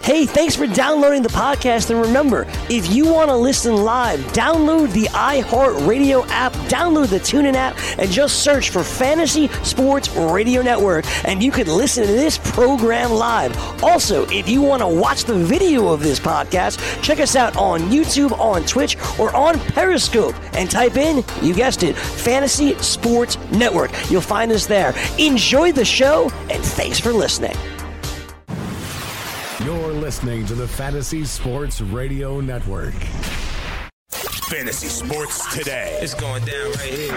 Hey, thanks for downloading the podcast. And remember, if you want to listen live, download the iHeartRadio app, download the TuneIn app, and just search for Fantasy Sports Radio Network, and you can listen to this program live. Also, if you want to watch the video of this podcast, check us out on YouTube, on Twitch, or on Periscope, and type in, you guessed it, Fantasy Sports Network. You'll find us there. Enjoy the show, and thanks for listening. You're listening to the Fantasy Sports Radio Network. Fantasy Sports Today. It's going down right here.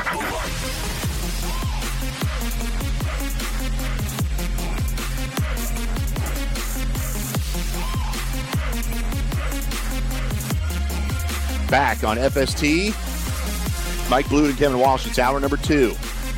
Back on FST, Mike Blewett and Kevin Walsh. It's hour number 2.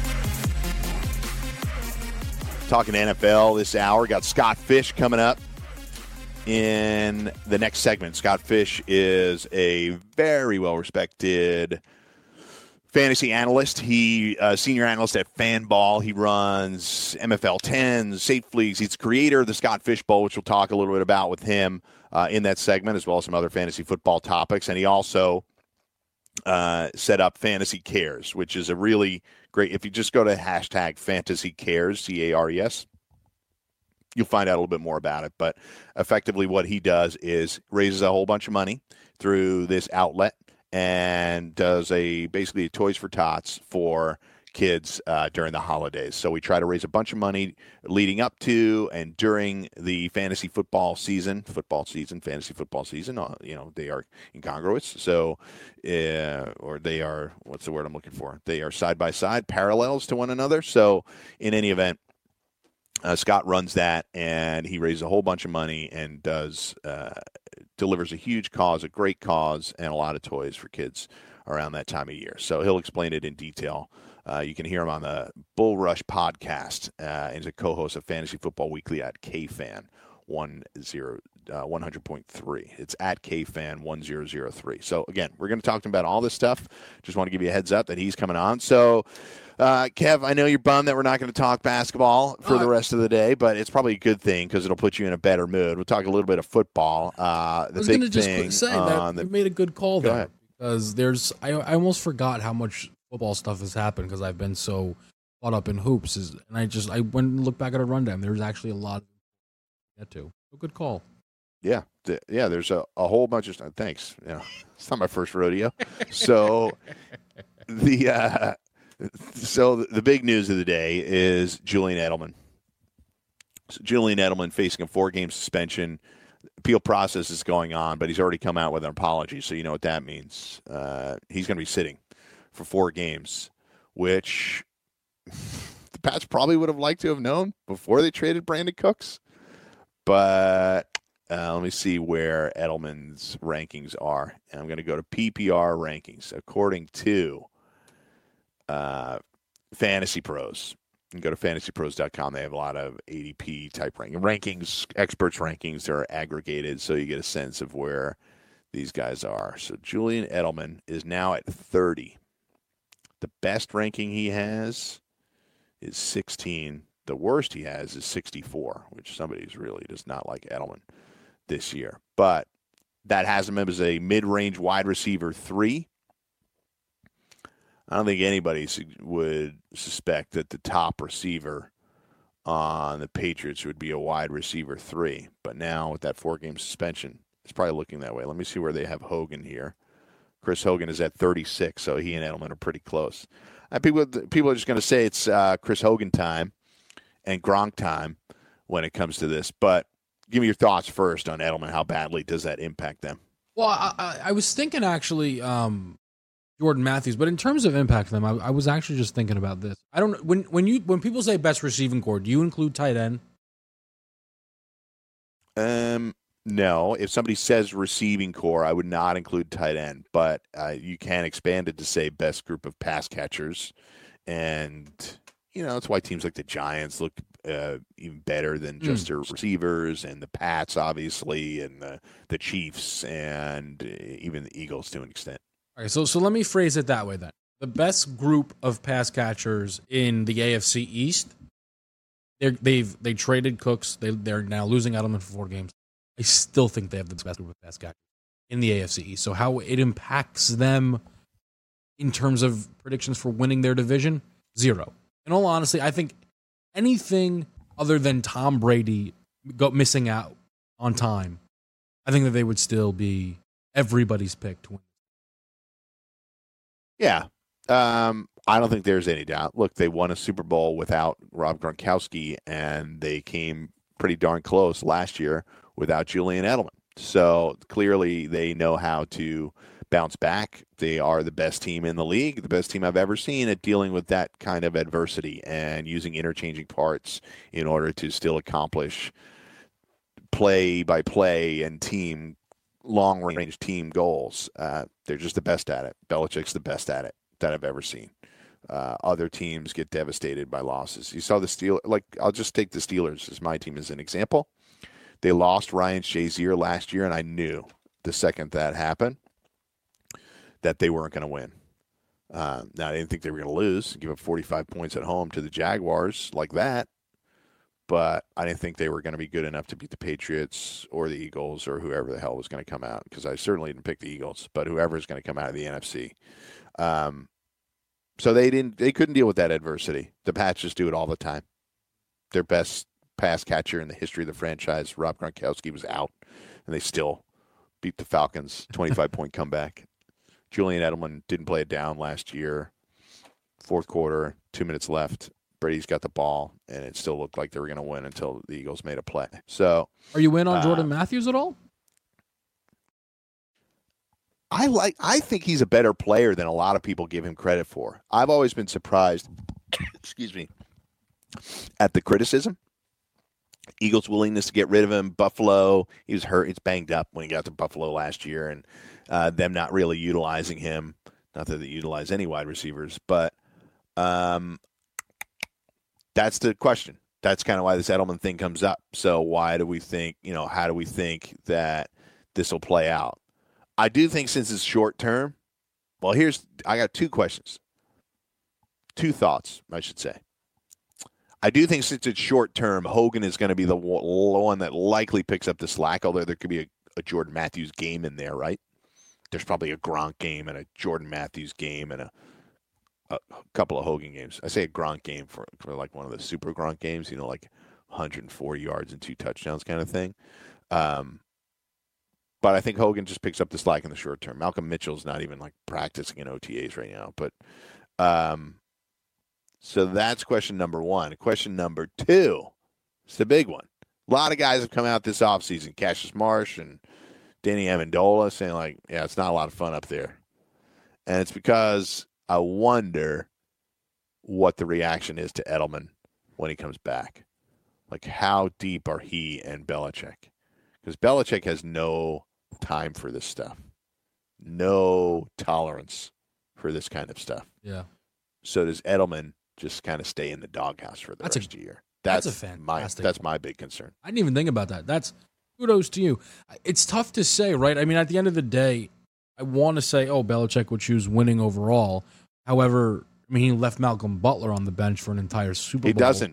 Talking NFL this hour. Got Scott Fish coming up in the next segment. Scott Fish is a very well-respected fantasy analyst. He senior analyst at Fanball. He runs MFL 10s, Safe Leagues. He's the creator of the Scott Fish Bowl, which we'll talk a little bit about with him in that segment, as well as some other fantasy football topics. And he also set up Fantasy Cares, which is a really great, if you just go to hashtag Fantasy Cares, CARES, you'll find out a little bit more about it. But effectively what he does is raises a whole bunch of money through this outlet and does basically a Toys for Tots for kids during the holidays. So we try to raise a bunch of money leading up to and during the fantasy football season, fantasy football season. They are incongruous. So, or they are, what's the word I'm looking for? They are side by side, parallels to one another. So in any event, Scott runs that, and he raises a whole bunch of money and delivers a huge cause, a great cause, and a lot of toys for kids around that time of year. So he'll explain it in detail. You can hear him on the Bull Rush podcast. He's a co-host of Fantasy Football Weekly at KFan 100.3. It's at KFan 1003. So again, we're going to talk to him about all this stuff. Just want to give you a heads up that he's coming on. So Kev, I know you're bummed that we're not going to talk basketball for the rest of the day, but it's probably a good thing because it'll put you in a better mood. We'll talk a little bit of football. I was going to just say that you made a good call there because I almost forgot how much football stuff has happened because I've been so caught up in hoops. And I went and looked back at a rundown. There's actually a lot to get to. A good call. Yeah. There's a whole bunch of stuff. Thanks. It's not my first rodeo. So the big news of the day is Julian Edelman. So Julian Edelman facing a 4-game suspension. Appeal process is going on, but he's already come out with an apology. So you know what that means. He's going to be sitting for 4 games, which the Pats probably would have liked to have known before they traded Brandon Cooks. But let me see where Edelman's rankings are. And I'm going to go to PPR rankings. According to Fantasy Pros, you can go to fantasypros.com. They have a lot of ADP type rankings, experts rankings. They're aggregated, so you get a sense of where these guys are. So Julian Edelman is now at 30. The best ranking he has is 16. The worst he has is 64, which somebody really does not like Edelman this year. But that has him as a mid-range wide receiver 3. I don't think anybody would suspect that the top receiver on the Patriots would be a wide receiver 3. But now with that 4-game suspension, it's probably looking that way. Let me see where they have Hogan here. Chris Hogan is at 36, so he and Edelman are pretty close. People are just going to say it's Chris Hogan time and Gronk time when it comes to this. But give me your thoughts first on Edelman. How badly does that impact them? Well, I was thinking actually Jordan Matthews, but in terms of impact them, I was actually just thinking about this. I don't when people say best receiving core, do you include tight end? No. If somebody says receiving core, I would not include tight end, but you can expand it to say best group of pass catchers. And, that's why teams like the Giants look even better than just their receivers, and the Pats, obviously, and the Chiefs, and even the Eagles to an extent. All right, so let me phrase it that way then. The best group of pass catchers in the AFC East, they traded Cooks. They're now losing Edelman for 4 games. I still think they have the best group of pass catchers in the AFC East. So how it impacts them in terms of predictions for winning their division, 0. In all honesty, I think anything other than Tom Brady missing out on time, I think that they would still be everybody's pick to win. Yeah. I don't think there's any doubt. Look, they won a Super Bowl without Rob Gronkowski, and they came pretty darn close last year without Julian Edelman. So clearly they know how to bounce back. They are the best team in the league, the best team I've ever seen at dealing with that kind of adversity and using interchanging parts in order to still accomplish play-by-play and team long-range team goals. They're just the best at it. Belichick's the best at it that I've ever seen. Other teams get devastated by losses. You saw the Steelers. Like, I'll just take the Steelers as my team as an example. They lost Ryan Shazier last year, and I knew the second that happened that they weren't going to win. Now, I didn't think they were going to lose, give up 45 points at home to the Jaguars like that, but I didn't think they were going to be good enough to beat the Patriots or the Eagles or whoever the hell was going to come out, because I certainly didn't pick the Eagles, but whoever is going to come out of the NFC. So they couldn't deal with that adversity. The Pats just do it all the time. Their best pass catcher in the history of the franchise, Rob Gronkowski, was out, and they still beat the Falcons, 25-point comeback. Julian Edelman didn't play it down last year. Fourth quarter, 2 minutes left. Brady's got the ball, and it still looked like they were going to win until the Eagles made a play. So, are you in on Jordan Matthews at all? I think he's a better player than a lot of people give him credit for. I've always been surprised, excuse me, at the criticism. Eagles' willingness to get rid of him. Buffalo, he was hurt. He's banged up when he got to Buffalo last year, and them not really utilizing him. Not that they utilize any wide receivers, but that's the question. That's kind of why this Edelman thing comes up. So why do we think, how do we think that this will play out? I do think since it's short term, well, I got 2 questions. 2 thoughts, I should say. I do think since it's short term, Hogan is going to be the one that likely picks up the slack, although there could be a Jordan Matthews game in there, right? There's probably a Gronk game and a Jordan Matthews game and a couple of Hogan games. I say a Gronk game for like one of the super Gronk games, like 104 yards and 2 touchdowns kind of thing. But I think Hogan just picks up the slack in the short term. Malcolm Mitchell's not even like practicing in OTAs right now. But so that's question number 1. Question number 2, it's the big one. A lot of guys have come out this offseason, Cassius Marsh and Danny Amendola, saying like, yeah, it's not a lot of fun up there. And it's because I wonder what the reaction is to Edelman when he comes back. Like, how deep are he and Belichick? Because Belichick has no time for this stuff. No tolerance for this kind of stuff. Yeah. So does Edelman just kind of stay in the doghouse for the rest of the year? That's a fantastic That's my big concern. I didn't even think about that. That's kudos to you. It's tough to say, right? I mean, at the end of the day, I want to say, Belichick would choose winning overall. However, I mean, he left Malcolm Butler on the bench for an entire Super Bowl. He doesn't.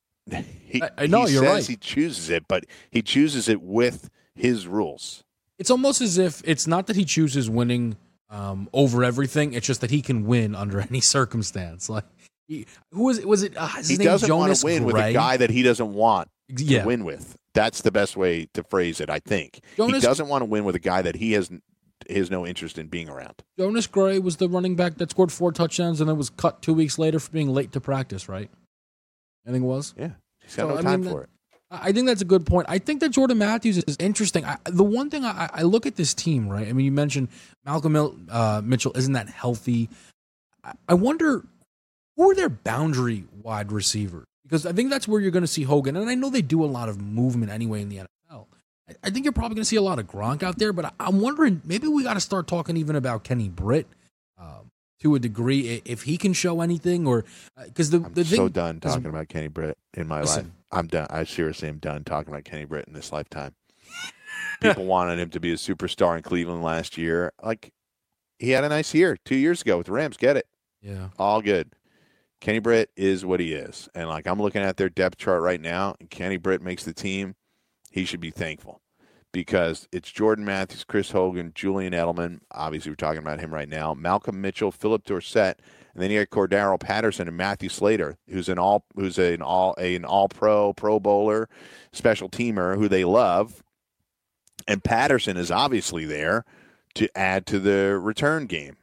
I know, you're right. He chooses it, but he chooses it with his rules. It's almost as if it's not that he chooses winning over everything. It's just that he can win under any circumstance. Like, he doesn't want to win with a guy that he doesn't want to win with. That's the best way to phrase it, I think. He doesn't want to win with a guy that he has no interest in being around. Jonas Gray was the running back that scored 4 touchdowns and then was cut 2 weeks later for being late to practice, right? I think it was. Yeah. He's got no time for it. I think that's a good point. I think that Jordan Matthews is interesting. The one thing I look at this team, right? I mean, you mentioned Malcolm Mitchell isn't that healthy. I wonder who are their boundary wide receivers? Because I think that's where you're going to see Hogan. And I know they do a lot of movement anyway in the NFL. I think you're probably going to see a lot of Gronk out there, but I'm wondering, maybe we got to start talking even about Kenny Britt to a degree, if he can show anything, or because I'm so done talking about Kenny Britt in my life. I'm done. I seriously am done talking about Kenny Britt in this lifetime. People wanted him to be a superstar in Cleveland last year. Like, he had a nice year 2 years ago with the Rams. Get it? Yeah. All good. Kenny Britt is what he is. And, like, I'm looking at their depth chart right now, and Kenny Britt makes the team. He should be thankful because it's Jordan Matthews, Chris Hogan, Julian Edelman. Obviously, we're talking about him right now. Malcolm Mitchell, Philip Dorsett, and then you got Cordero Patterson and Matthew Slater, who's an all pro, Pro Bowler, special teamer who they love. And Patterson is obviously there to add to the return game.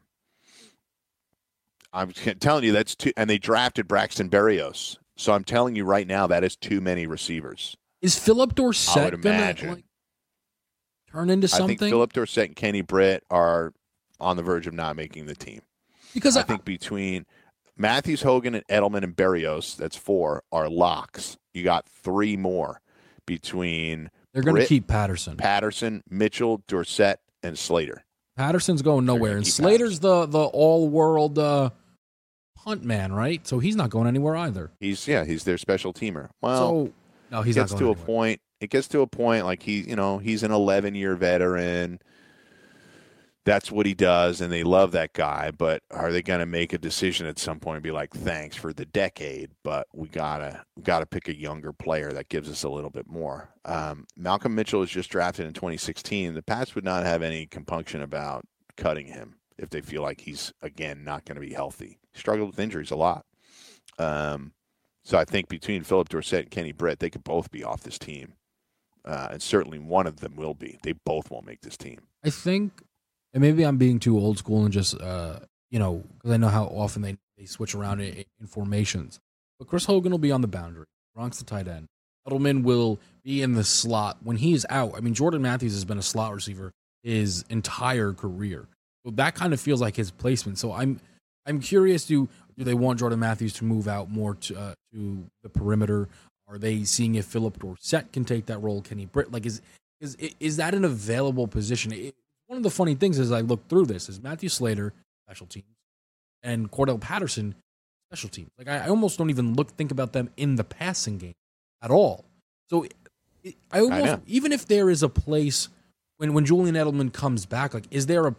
I'm telling you, that's too. And they drafted Braxton Berrios, so I'm telling you right now that is too many receivers. Is Philip Dorsett going to turn into something? I think Philip Dorsett and Kenny Britt are on the verge of not making the team. Because I think between Matthews, Hogan, and Edelman and Berrios, that's 4, are locks. You got 3 more between. They're going to keep Patterson, Mitchell, Dorsett, and Slater. Patterson's going nowhere, and Slater's the all-world punt man, right? So he's not going anywhere either. He's their special teamer. Well, no, he's not going anywhere. To a point. It gets to a point like he's an 11-year veteran. That's what he does, and they love that guy. But are they going to make a decision at some point and be like, "Thanks for the decade, but we gotta pick a younger player that gives us a little bit more"? Malcolm Mitchell was just drafted in 2016. The Pats would not have any compunction about cutting him if they feel like he's again not going to be healthy. He struggled with injuries a lot, so I think between Philip Dorsett and Kenny Britt, they could both be off this team, and certainly one of them will be. They both won't make this team. I think. And maybe I'm being too old school and just, because I know how often they switch around in formations. But Chris Hogan will be on the boundary. Gronk's the tight end. Edelman will be in the slot. When he's out, I mean, Jordan Matthews has been a slot receiver his entire career. So that kind of feels like his placement. So I'm curious, do they want Jordan Matthews to move out more to the perimeter? Are they seeing if Philip Dorsett can take that role? Kenny Britt? Like, is that an available position? One of the funny things as I look through this is Matthew Slater, special teams, and Cordell Patterson, special teams. Like I almost don't even think about them in the passing game at all. So I almost, even if there is a place when Julian Edelman comes back, like is there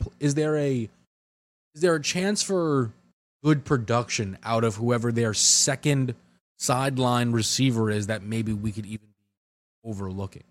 a chance for good production out of whoever their second sideline receiver is that maybe we could even be overlooking?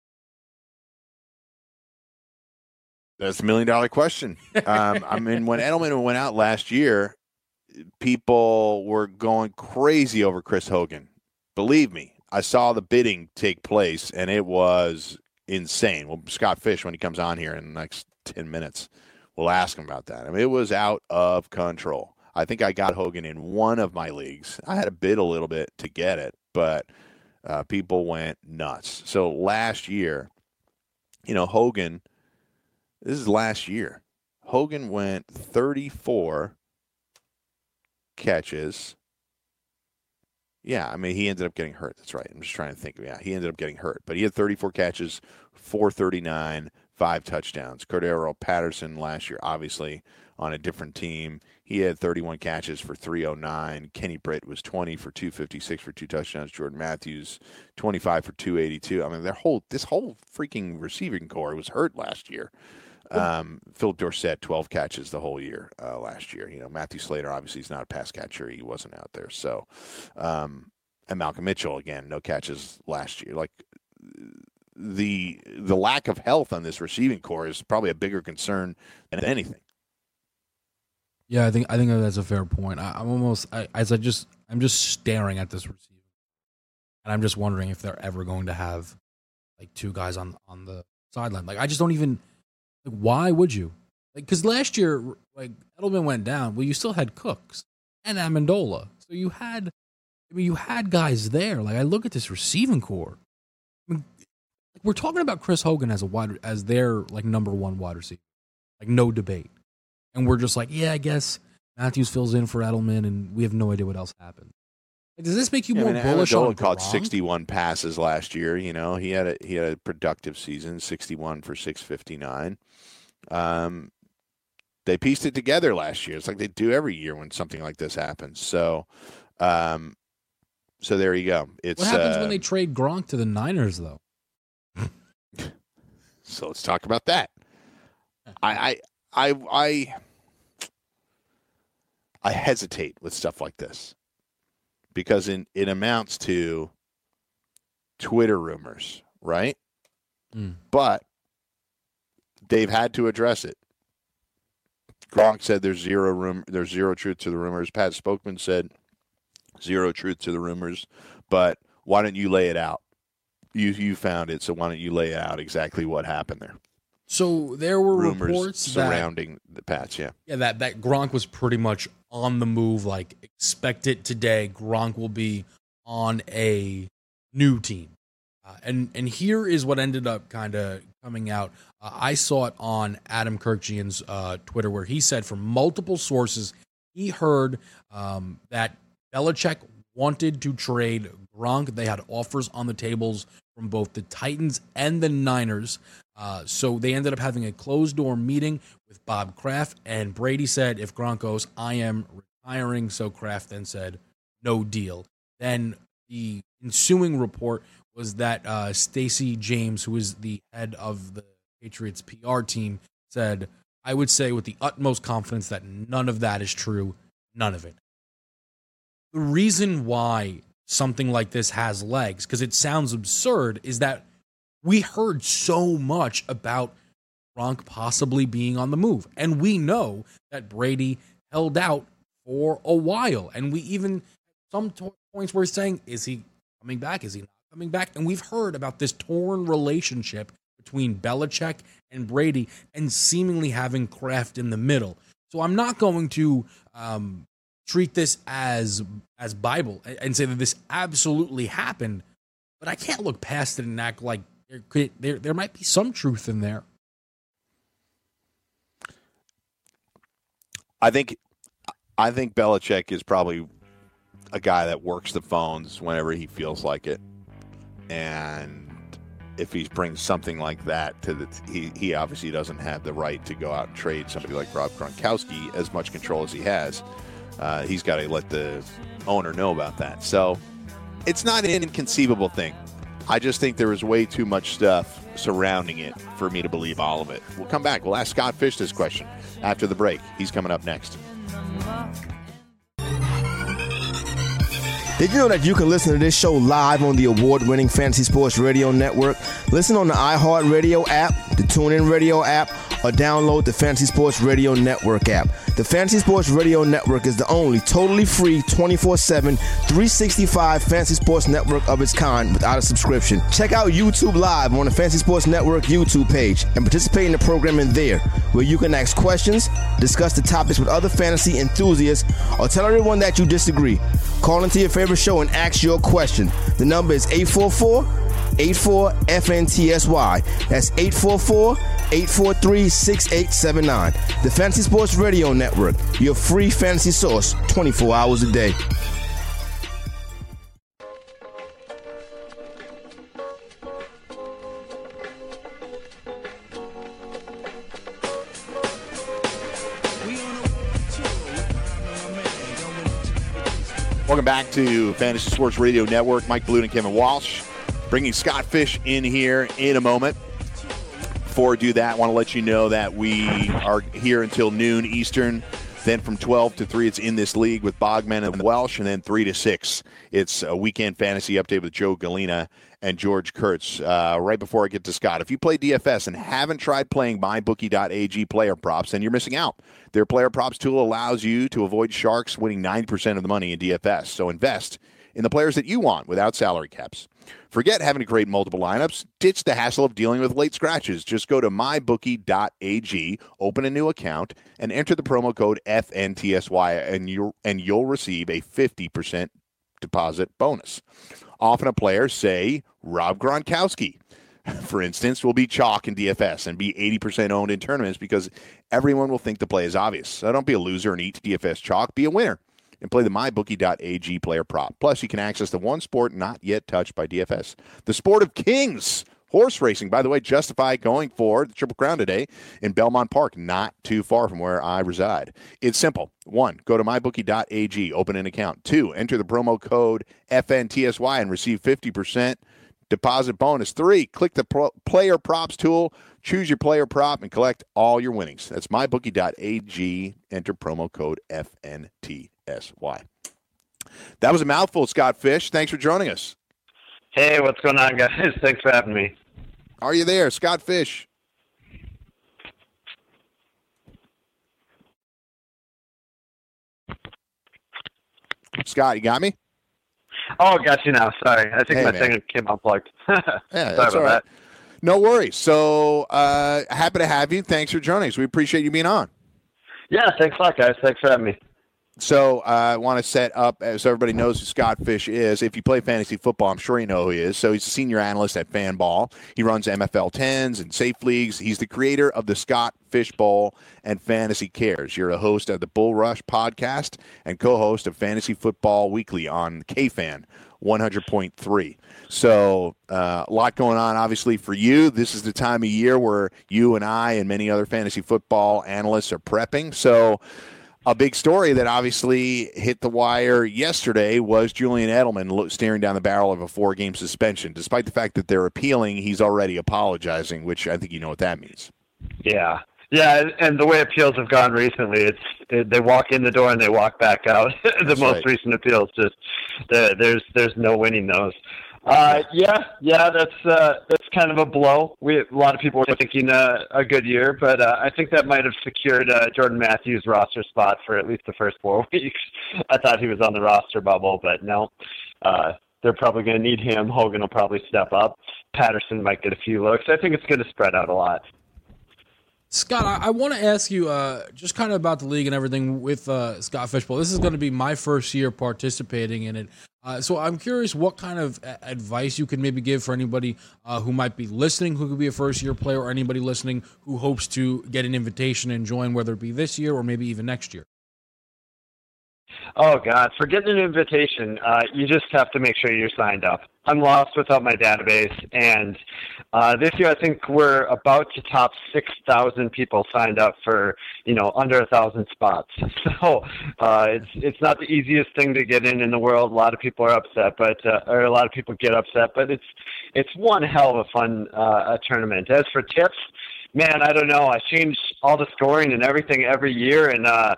That's $1 million question. I mean, when Edelman went out last year, people were going crazy over Chris Hogan. Believe me, I saw the bidding take place, and it was insane. Well, Scott Fish, when he comes on here in the next 10 minutes, we'll ask him about that. I mean, it was out of control. I think I got Hogan in one of my leagues. I had to bid a little bit to get it, but people went nuts. So last year, Hogan – this is last year. Hogan went 34 catches. Yeah, I mean, he ended up getting hurt. That's right. I'm just trying to think. Yeah, he ended up getting hurt. But he had 34 catches, 439, 5 touchdowns. Cordero Patterson last year, obviously, on a different team. He had 31 catches for 309. Kenny Britt was 20 for 256 for 2 touchdowns. Jordan Matthews, 25 for 282. I mean, this whole freaking receiving core was hurt last year. Philip Dorsett, 12 catches the whole year last year. Matthew Slater, obviously, he's not a pass catcher. He wasn't out there. So, and Malcolm Mitchell, again, no catches last year. Like, the lack of health on this receiving core is probably a bigger concern than anything. Yeah, I think that's a fair point. I'm just staring at this receiver, and I'm just wondering if they're ever going to have like 2 guys on the sideline. Like, I just don't even. Why would you? Because last year, Edelman went down. Well, you still had Cooks and Amendola, so you had guys there. Like, I look at this receiving core. I mean, we're talking about Chris Hogan as their number 1 wide receiver, no debate. And we're just like, yeah, I guess Matthews fills in for Edelman, and we have no idea what else happened. Does this make you more bullish on Gronk? Caught 61 passes last year. He had a productive season, 61 for 659. They pieced it together last year. It's like they do every year when something like this happens. So there you go. What happens when they trade Gronk to the Niners, though? So let's talk about that. I hesitate with stuff like this. Because it amounts to Twitter rumors, right? But They've had to address it. Gronk said there's zero truth to the rumors. Pat Spokesman said zero truth to the rumors. But why don't you lay it out? You found it, so why don't you lay out exactly what happened there? So there were rumors reports surrounding the Pats, that Gronk was pretty much on the move. Like, expect it today. Gronk will be on a new team. And here is what ended up kind of coming out. I saw it on Adam Kirkjian's Twitter, where he said from multiple sources he heard that Belichick wanted to trade Gronk. They had offers on the tables from both the Titans and the Niners. So they ended up having a closed-door meeting with Bob Kraft, and Brady said, if Gronk goes, I am retiring. So Kraft then said, no deal. Then the ensuing report was that Stacey James, who is the head of the Patriots PR team, said, I would say with the utmost confidence that none of that is true. None of it. The reason why something like this has legs, because it sounds absurd, is that we heard so much about Gronk possibly being on the move. And we know that Brady held out for a while. And we even, some points were saying, is he coming back? Is he not coming back? And we've heard about this torn relationship between Belichick and Brady and seemingly having Kraft in the middle. So I'm not going to treat this as Bible and say that this absolutely happened, but I can't look past it and act like there might be some truth in there. I think Belichick is probably a guy that works the phones whenever he feels like it, and if he brings something like that to he obviously doesn't have the right to go out and trade somebody like Rob Gronkowski as much control as he has. He's got to let the owner know about that. So it's not an inconceivable thing. I just think there is way too much stuff surrounding it for me to believe all of it. We'll come back. We'll ask Scott Fish this question after the break. He's coming up next. Did you know that you can listen to this show live on the award-winning Fantasy Sports Radio Network? Listen on the iHeartRadio app, the TuneIn Radio app, or download the Fantasy Sports Radio Network app. The Fantasy Sports Radio Network is the only totally free 24/7, 365 fantasy sports network of its kind without a subscription. Check out YouTube Live on the Fantasy Sports Network YouTube page and participate in the programming there, where you can ask questions, discuss the topics with other fantasy enthusiasts, or tell everyone that you disagree. Call into your favorite show and ask your question. The number is 844-84-FNTSY. That's 844-843-6879. The Fantasy Sports Radio Network, your free fantasy source 24 hours a day. Welcome back to Fantasy Sports Radio Network. Mike Blute and Kevin Walsh bringing Scott Fish in here in a moment. Before we do that, I want to let you know that we are here until noon Eastern. Then from 12 to 3, it's In This League with Bogman and Welsh. And then 3 to 6, it's a weekend fantasy update with Joe Galena and George Kurtz. Right before I get to Scott, if you play DFS and haven't tried playing MyBookie.ag player props, then you're missing out. Their player props tool allows you to avoid sharks winning 90% of the money in DFS. So invest in the players that you want without salary caps. Forget having to create multiple lineups. Ditch the hassle of dealing with late scratches. Just go to mybookie.ag, open a new account, and enter the promo code FNTSY, and you'll receive a 50% deposit bonus. Often a player, say Rob Gronkowski, for instance, will be chalk in DFS and be 80% owned in tournaments because everyone will think the play is obvious. So don't be a loser and eat DFS chalk. Be a winner and play the MyBookie.ag player prop. Plus, you can access the one sport not yet touched by DFS, the sport of kings. Horse racing, by the way, Justify going for the Triple Crown today in Belmont Park, not too far from where I reside. It's simple. 1, go to mybookie.ag, open an account. 2, enter the promo code FNTSY and receive 50% deposit bonus. 3, click the player props tool, choose your player prop, and collect all your winnings. That's mybookie.ag, enter promo code FNTSY. That was a mouthful, Scott Fish. Thanks for joining us. Hey, what's going on, guys? Thanks for having me. Are you there, Scott Fish? Scott, you got me? Oh, got you now. Sorry. I think my thing came unplugged. Yeah, that's all right. No worries. So happy to have you. Thanks for joining us. We appreciate you being on. Yeah, thanks a lot, guys. Thanks for having me. So I want to set up, so everybody knows who Scott Fish is. If you play fantasy football, I'm sure you know who he is. So he's a senior analyst at FanBall. He runs MFL 10s and Safe Leagues. He's the creator of the Scott Fish Bowl and Fantasy Cares. You're a host of the Bull Rush podcast and co-host of Fantasy Football Weekly on KFan 100.3. So a lot going on, obviously, for you. This is the time of year where you and I and many other fantasy football analysts are prepping. So a big story that obviously hit the wire yesterday was Julian Edelman staring down the barrel of a 4-game suspension. Despite the fact that they're appealing, he's already apologizing, which I think you know what that means. Yeah. Yeah, and the way appeals have gone recently, they walk in the door and they walk back out. The most recent appeals, just there's no winning those. That's kind of a blow. A lot of people were thinking a good year, but I think that might have secured Jordan Matthews' roster spot for at least the first 4 weeks. I thought he was on the roster bubble, but no. They're probably going to need him. Hogan will probably step up. Patterson might get a few looks. I think it's going to spread out a lot. Scott, I want to ask you just kind of about the league and everything with Scott Fish Bowl. This is going to be my first year participating in it. So I'm curious what kind of advice you could maybe give for anybody who might be listening, who could be a first-year player, or anybody listening who hopes to get an invitation and join, whether it be this year or maybe even next year. Oh, God. For getting an invitation, you just have to make sure you're signed up. I'm lost without my database, and this year I think we're about to top 6,000 people signed up for, under 1,000 spots. So it's not the easiest thing to get in the world. A lot of people are upset, or a lot of people get upset, but it's one hell of a fun tournament. As for tips, man, I don't know. I change all the scoring and everything every year, and I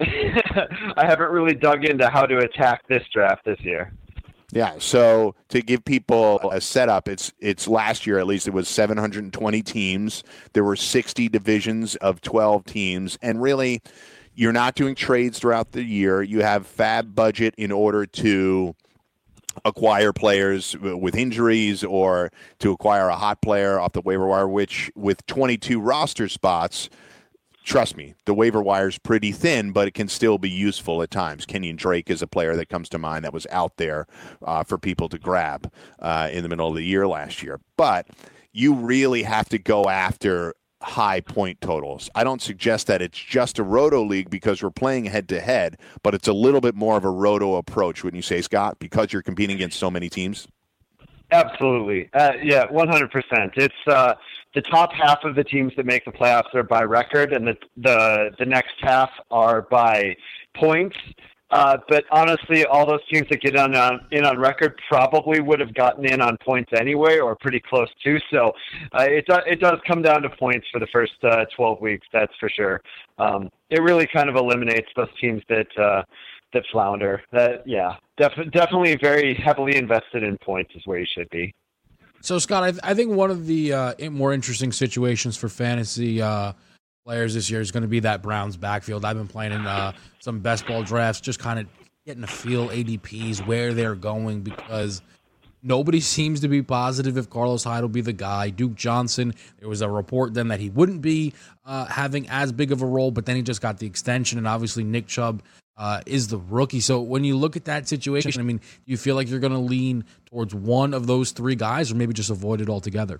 haven't really dug into how to attack this draft this year. Yeah, so to give people a setup, it's last year at least, it was 720 teams. There were 60 divisions of 12 teams, and really you're not doing trades throughout the year. You have fab budget in order to acquire players with injuries or to acquire a hot player off the waiver wire, which with 22 roster spots, trust me, the waiver wire is pretty thin, but it can still be useful at times. Kenyon Drake is a player that comes to mind that was out there for people to grab in the middle of the year last year. But you really have to go after high point totals. I don't suggest that it's just a roto league because we're playing head-to-head, but it's a little bit more of a roto approach, wouldn't you say, Scott, because you're competing against so many teams? Absolutely. 100%. It's the top half of the teams that make the playoffs are by record, and the next half are by points. But honestly, all those teams that get in on record probably would have gotten in on points anyway, or pretty close to. So it does come down to points for the first 12 weeks, that's for sure. It really kind of eliminates those teams that flounder. Definitely very heavily invested in points is where you should be. So, Scott, I think one of the more interesting situations for fantasy players this year is going to be that Browns backfield. I've been playing in some best ball drafts, just kind of getting a feel ADPs, where they're going, because nobody seems to be positive if Carlos Hyde will be the guy. Duke Johnson, there was a report then that he wouldn't be having as big of a role, but then he just got the extension, and obviously Nick Chubb is the rookie. So when you look at that situation, I mean, do you feel like you're going to lean towards one of those three guys, or maybe just avoid it altogether?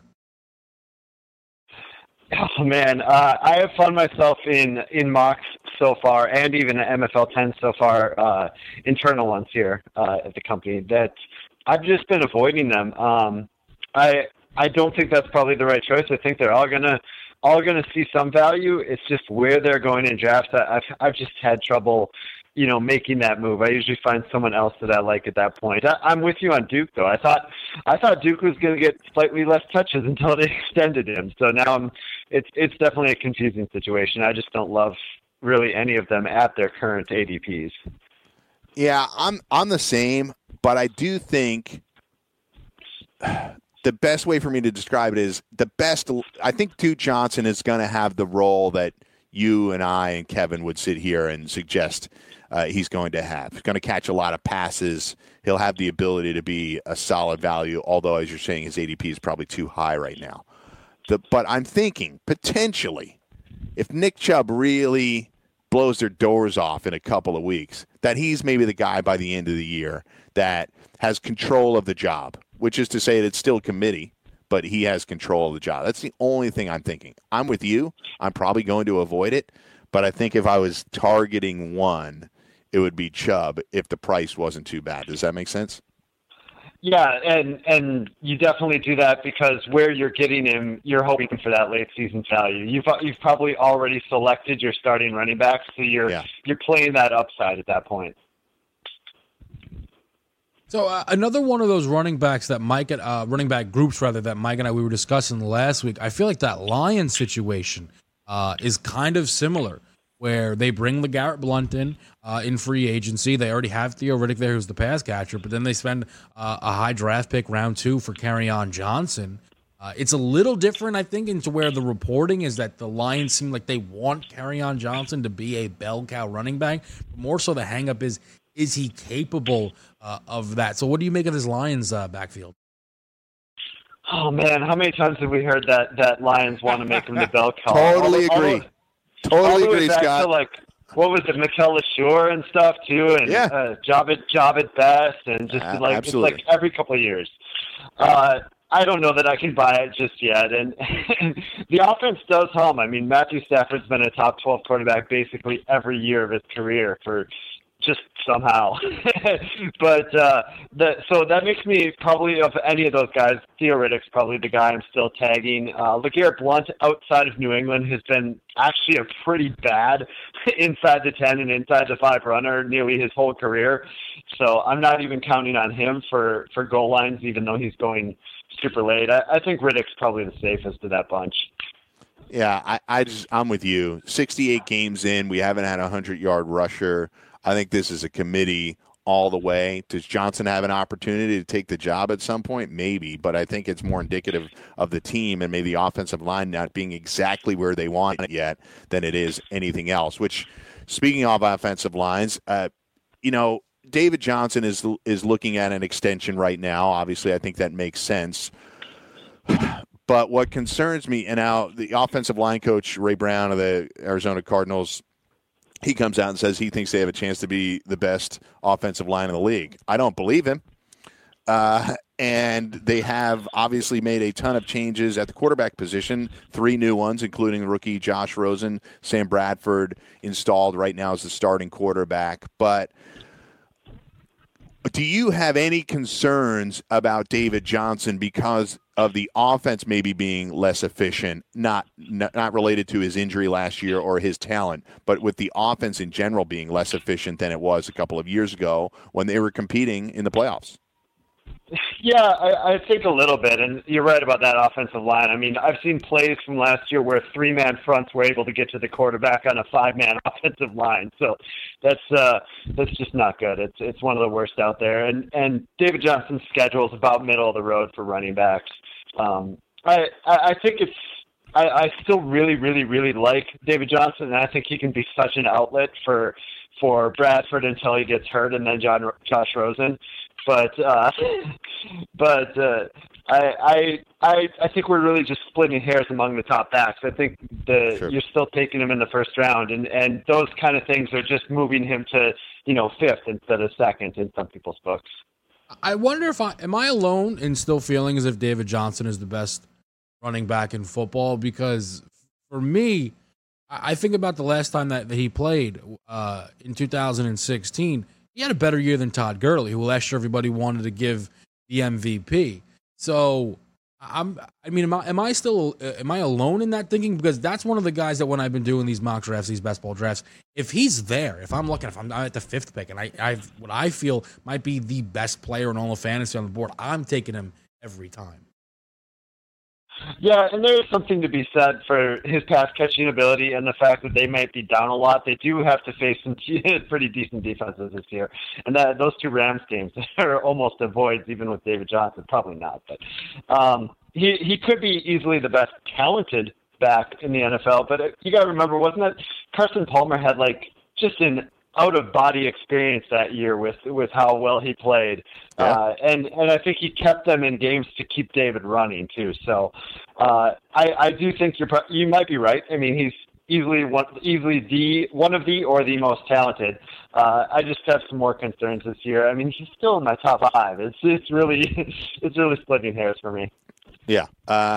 Oh, man, I have found myself in mocks so far, and even MFL 10 so far, internal ones here at the company, that I've just been avoiding them. I don't think that's probably the right choice. I think they're all gonna see some value. It's just where they're going in drafts. I've just had trouble, making that move. I usually find someone else that I like at that point. I'm with you on Duke, though. I thought Duke was going to get slightly less touches until they extended him. So now it's definitely a confusing situation. I just don't love really any of them at their current ADPs. Yeah, I'm the same, but I do think the best way for me to describe it is I think Duke Johnson is going to have the role that you and I and Kevin would sit here and suggest he's going to have. He's going to catch a lot of passes. He'll have the ability to be a solid value, although, as you're saying, his ADP is probably too high right now. But I'm thinking, potentially, if Nick Chubb really blows their doors off in a couple of weeks, that he's maybe the guy by the end of the year that has control of the job, which is to say that it's still committee, but he has control of the job. That's the only thing I'm thinking. I'm with you. I'm probably going to avoid it, but I think if I was targeting one, it would be Chubb if the price wasn't too bad. Does that make sense? Yeah, and you definitely do that because where you're getting him, you're hoping for that late season value. You've probably already selected your starting running back, so you're playing that upside at that point. So another one of those running backs that Mike, running back groups rather, that Mike and I we were discussing last week. I feel like that Lions situation is kind of similar, where they bring LeGarrette Blount in free agency. They already have Theo Riddick there, who's the pass catcher, but then they spend a high draft pick, round 2, for Kerryon Johnson. It's a little different, I think, into where the reporting is that the Lions seem like they want Kerryon Johnson to be a bell cow running back. But more so, the hang-up is he capable of that? So what do you make of this Lions backfield? Oh, man, how many times have we heard that Lions want to make him the bell cow? Totally agree. Totally agree, Scott. To, like, what was it, Mikel LeSure and stuff too, and Jabba Best, and just it's like every couple of years. I don't know that I can buy it just yet, and the offense does hum. I mean, Matthew Stafford's been a top 12 quarterback basically every year of his career for just somehow. But so that makes me probably, of any of those guys, Theo Riddick's probably the guy I'm still tagging. LeGarrette Blount outside of New England has been actually a pretty bad inside the 10 and inside the 5 runner nearly his whole career. So I'm not even counting on him for goal lines, even though he's going super late. I think Riddick's probably the safest of that bunch. Yeah, I'm with you. 68 games in, we haven't had a 100-yard rusher. I think this is a committee all the way. Does Johnson have an opportunity to take the job at some point? Maybe, but I think it's more indicative of the team and maybe the offensive line not being exactly where they want it yet than it is anything else. Which, speaking of offensive lines, David Johnson is looking at an extension right now. Obviously, I think that makes sense. But what concerns me, and now the offensive line coach, Ray Brown of the Arizona Cardinals, he comes out and says he thinks they have a chance to be the best offensive line in the league. I don't believe him. And they have obviously made a ton of changes at the quarterback position, 3 new ones, including rookie Josh Rosen. Sam Bradford installed right now as the starting quarterback. But do you have any concerns about David Johnson because of the offense maybe being less efficient, not related to his injury last year or his talent, but with the offense in general being less efficient than it was a couple of years ago when they were competing in the playoffs? Yeah, I think a little bit, and you're right about that offensive line. I mean, I've seen plays from last year where 3-man fronts were able to get to the quarterback on a 5-man offensive line. So that's just not good. It's one of the worst out there. And David Johnson's schedule is about middle of the road for running backs. I think I still really, really, really like David Johnson, and I think he can be such an outlet for Bradford until he gets hurt, and then Josh Rosen. But I think we're really just splitting hairs among the top backs. I think you're still taking him in the first round, and those kind of things are just moving him to 5th instead of 2nd in some people's books. I wonder am I alone in still feeling as if David Johnson is the best running back in football? Because for me, I think about the last time that he played in 2016. He had a better year than Todd Gurley, who last year everybody wanted to give the MVP. So, am I alone in that thinking? Because that's one of the guys that when I've been doing these mock drafts, these best ball drafts, if he's there, if I'm at the 5th pick, and what I feel might be the best player in all of fantasy on the board, I'm taking him every time. Yeah, and there's something to be said for his pass catching ability and the fact that they might be down a lot. They do have to face some pretty decent defenses this year, and those 2 Rams games are almost avoids even with David Johnson. Probably not, but he could be easily the best talented back in the NFL. But you got to remember, wasn't it Carson Palmer had like just an out-of-body experience that year with how well he played. Yeah. And I think he kept them in games to keep David running too. So I do think you might be right. I mean, he's easily one of the most talented. I just have some more concerns this year. I mean, he's still in my top 5. It's really splitting hairs for me. Yeah.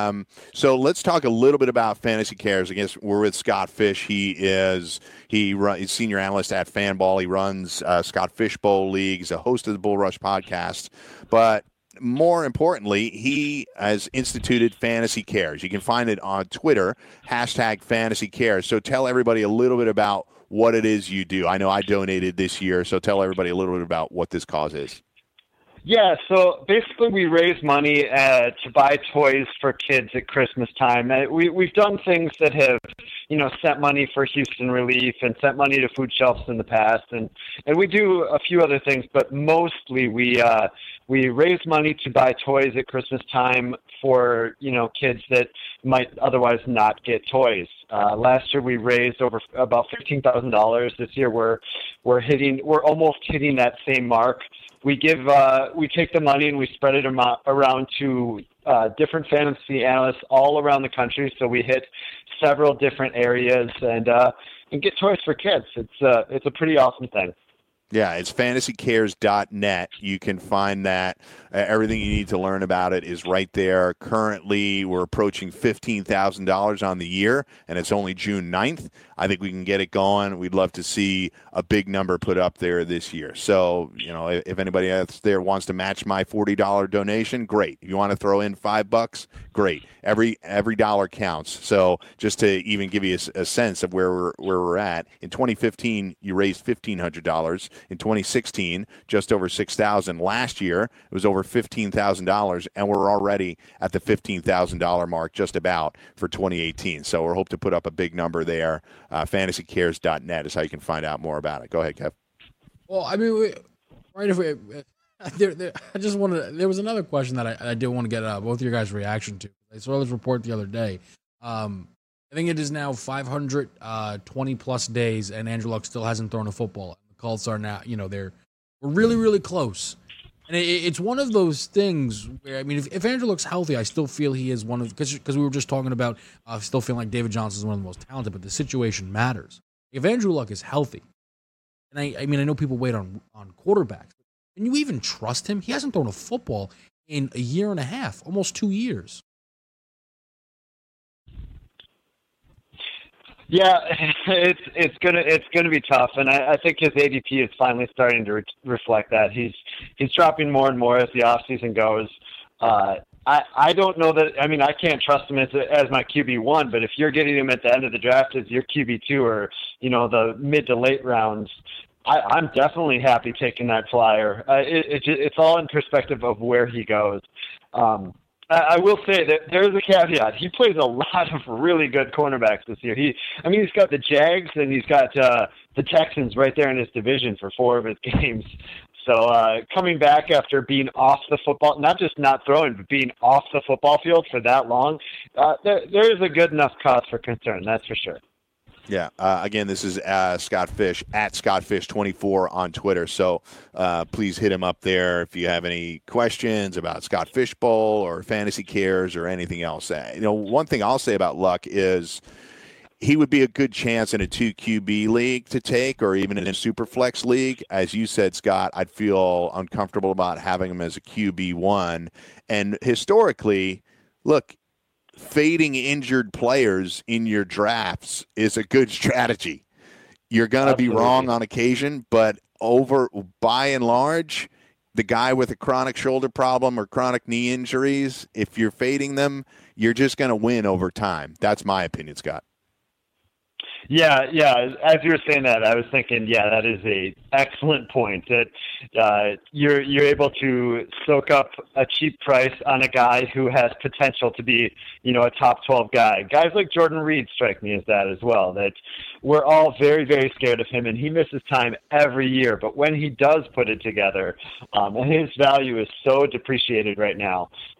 So let's talk a little bit about Fantasy Cares. I guess we're with Scott Fish. He's senior analyst at Fanball. He runs Scott Fish Bowl League. He's a host of the Bull Rush podcast. But more importantly, he has instituted Fantasy Cares. You can find it on Twitter, #Fantasy Cares. So tell everybody a little bit about what it is you do. I know I donated this year, so tell everybody a little bit about what this cause is. Yeah, so basically we raise money to buy toys for kids at Christmas time. We've done things that have, sent money for Houston Relief and sent money to food shelves in the past, and we do a few other things, but mostly we raise money to buy toys at Christmas time for, kids that might otherwise not get toys. Last year we raised about $15,000. This year we're almost hitting that same mark. We take the money and we spread it around to different fantasy analysts all around the country. So we hit several different areas and get toys for kids. It's a pretty awesome thing. Yeah, it's fantasycares.net. You can find that. Everything you need to learn about it is right there. Currently, we're approaching $15,000 on the year, and it's only June 9th. I think we can get it going. We'd love to see a big number put up there this year. So, if anybody else there wants to match my $40 donation, great. If you want to throw in $5, great. Every dollar counts. So just to even give you a sense of where we're at, in 2015, you raised $1,500. In 2016, just over $6,000. Last year, it was over $15,000, and we're already at the $15,000 mark just about for 2018. So we're hoping to put up a big number there. FantasyCares.net is how you can find out more about it. Go ahead, Kev. Well, I mean, I just wanted. There was another question that I did want to get both of your guys' reaction to. I saw this report the other day. I think it is now 520 plus days, and Andrew Luck still hasn't thrown a football. The Colts are now, we're really, really close. And it's one of those things where, I mean, if Andrew Luck's healthy, I still feel he is one of, because we were just talking about still feeling like David Johnson is one of the most talented, but the situation matters. If Andrew Luck is healthy, and I know people wait on quarterbacks, can you even trust him? He hasn't thrown a football in a year and a half, almost 2 years. Yeah, it's gonna be tough, and I think his ADP is finally starting to reflect that. He's dropping more and more as the offseason goes. I don't know that. I mean, I can't trust him as my QB1, but if you're getting him at the end of the draft as your QB2 or the mid to late rounds, I'm definitely happy taking that flyer. It's all in perspective of where he goes. I will say that there's a caveat. He plays a lot of really good cornerbacks this year. He's got the Jags and he's got the Texans right there in his division for 4 of his games. So coming back after being off the football, not just not throwing, but being off the football field for that long, there is a good enough cause for concern, that's for sure. Yeah. Again, this is Scott Fish at ScottFish24 on Twitter. So please hit him up there if you have any questions about Scott Fish Bowl or Fantasy Cares or anything else. One thing I'll say about Luck is he would be a good chance in a 2 QB league to take, or even in a Superflex league. As you said, Scott, I'd feel uncomfortable about having him as a QB1. And historically, look, fading injured players in your drafts is a good strategy. You're going to be wrong on occasion, but by and large, the guy with a chronic shoulder problem or chronic knee injuries, if you're fading them, you're just going to win over time. That's my opinion, Scott. Yeah. As you were saying that, I was thinking, that is a excellent point. That you're able to soak up a cheap price on a guy who has potential to be, a top 12 guy. Guys like Jordan Reed strike me as that as well. That we're all very, very scared of him, and he misses time every year. But when he does put it together, and his value is so depreciated right now,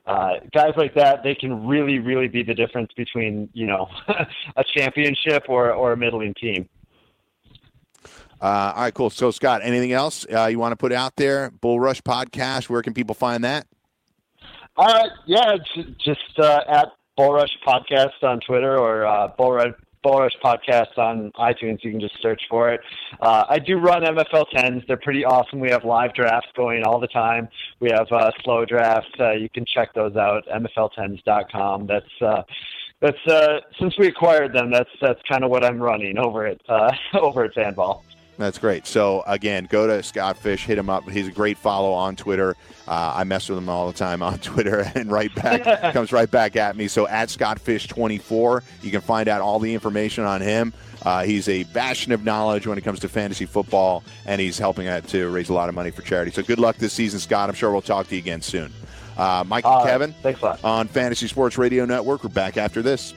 guys like that, they can really, really be the difference between, a championship or a middling team. All right, cool. So, Scott, anything else you want to put out there? Bull Rush Podcast, where can people find that? Just at Bull Rush Podcast on Twitter or Bull Rush Podcast on iTunes. You can just search for it. I do run MFL 10s. They're pretty awesome. We have live drafts going all the time. We have slow drafts. You can check those out, MFL10s.com. That's since we acquired them, that's kind of what I'm running over at Fanball. That's great. So, again, go to Scott Fish, hit him up. He's a great follow on Twitter. I mess with him all the time on Twitter, and comes right back at me. So, at ScottFish24, you can find out all the information on him. He's a bastion of knowledge when it comes to fantasy football, and he's helping out to raise a lot of money for charity. So, good luck this season, Scott. I'm sure we'll talk to you again soon. Mike and Kevin thanks a lot. On Fantasy Sports Radio Network. We're back after this.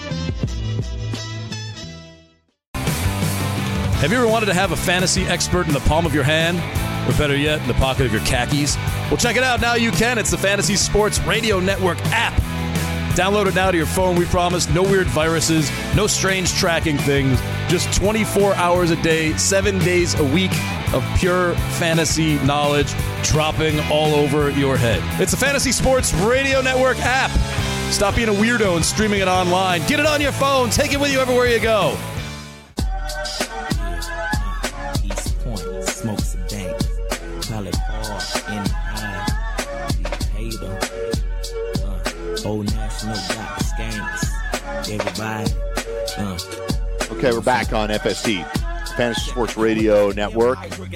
Have you ever wanted to have a fantasy expert in the palm of your hand? Or better yet, in the pocket of your khakis? Well, check it out. Now you can. It's the Fantasy Sports Radio Network app. Download it now to your phone, we promise. No weird viruses, no strange tracking things. Just 24 hours a day, 7 days a week of pure fantasy knowledge dropping all over your head. It's the Fantasy Sports Radio Network app. Stop being a weirdo and streaming it online. Get it on your phone. Take it with you everywhere you go. Smokes a dank, call it hard in the eye, hater, old national got scams, everybody, Okay, we're back on FST, Fantasy Sports Radio Network.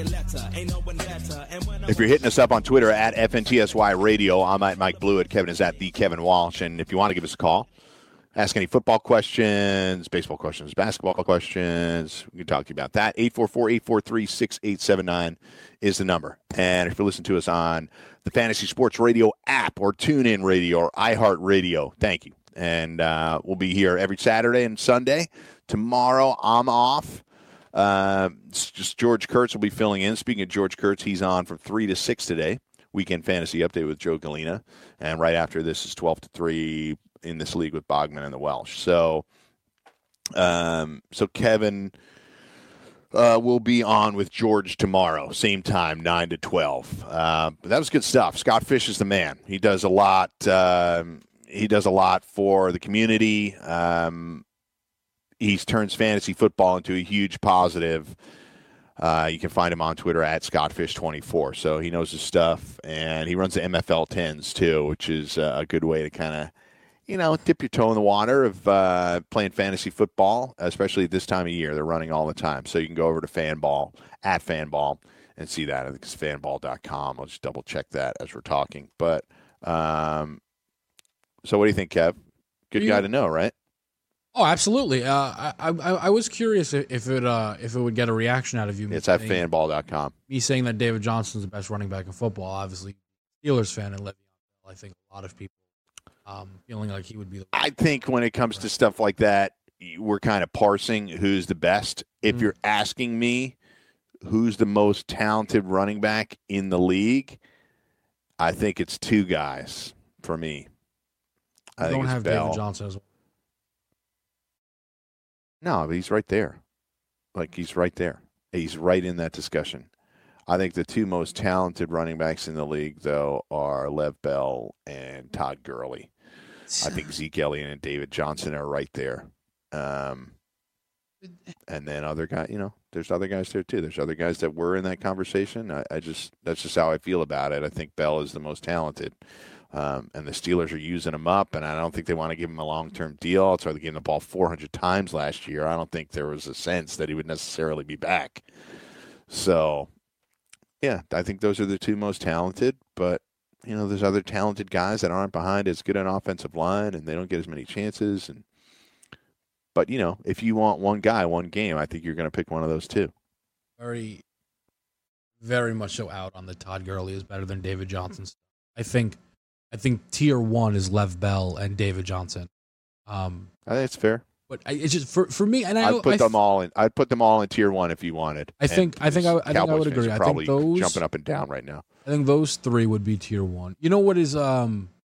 If you're hitting us up on Twitter at FNTSY Radio, I'm at Mike Blewett, Kevin is at the Kevin Walsh, and if you want to give us a call, ask any football questions, baseball questions, basketball questions. We can talk to you about that. 844-843-6879 is the number. And if you listen to us on the Fantasy Sports Radio app or TuneIn Radio or iHeart Radio, thank you. And we'll be here every Saturday and Sunday. Tomorrow, I'm off. It's just George Kurtz will be filling in. Speaking of George Kurtz, he's on from 3 to 6 today. Weekend Fantasy Update with Joe Galena. And right after this is 12 to 3 in this league with Bogman and the Welsh. So Kevin will be on with George tomorrow, same time, 9 to 12. But that was good stuff. Scott Fish is the man. He does a lot. He does a lot for the community. He turns fantasy football into a huge positive. You can find him on Twitter at ScottFish24. So he knows his stuff, and he runs the MFL 10s too, which is a good way to kind of, dip your toe in the water of playing fantasy football, especially at this time of year. They're running all the time. So you can go over to Fanball, at Fanball, and see that. I think it's fanball.com. I'll just double-check that as we're talking. But so what do you think, Kev? Good guy to know, right? Oh, absolutely. I was curious if it would get a reaction out of you. It's at fanball.com. Me saying that David Johnson's the best running back in football. Obviously, Steelers fan and Le'Veon Bell. I think a lot of people feeling like he would be. I think when it comes to stuff like that, we're kind of parsing who's the best. If you're asking me who's the most talented running back in the league, I think it's two guys for me. I think don't it's have Bell. David Johnson as well. No, but he's right there. He's right there. He's right in that discussion. I think the two most talented running backs in the league, though, are Lev Bell and Todd Gurley. I think Zeke Elliott and David Johnson are right there. And then other guys, there's other guys there too. There's other guys that were in that conversation. That's just how I feel about it. I think Bell is the most talented. And the Steelers are using him up, and I don't think they want to give him a long-term deal. That's why they gave him the ball 400 times last year. I don't think there was a sense that he would necessarily be back. So, yeah, I think those are the two most talented. But, there's other talented guys that aren't behind as good an offensive line, and they don't get as many chances. But, if you want one guy, one game, I think you're going to pick one of those two. Very, very much so out on the Todd Gurley is better than David Johnson. I think tier one is Lev Bell and David Johnson. I think it's fair. But it's just for me, and I'd put them all in. I'd put them all in tier one if you wanted. I think I would agree. I think those jumping up and down right now. I think those three would be tier one. You know what is